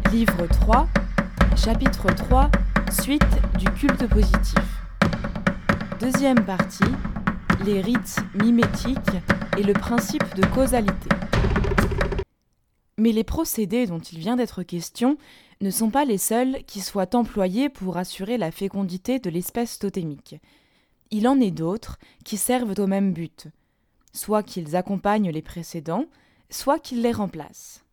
Livre 3, chapitre 3, suite du culte positif. Deuxième partie, les rites mimétiques et le principe de causalité. Mais les procédés dont il vient d'être question ne sont pas les seuls qui soient employés pour assurer la fécondité de l'espèce totémique. Il en est d'autres qui servent au même but, soit qu'ils accompagnent les précédents, soit qu'ils les remplacent.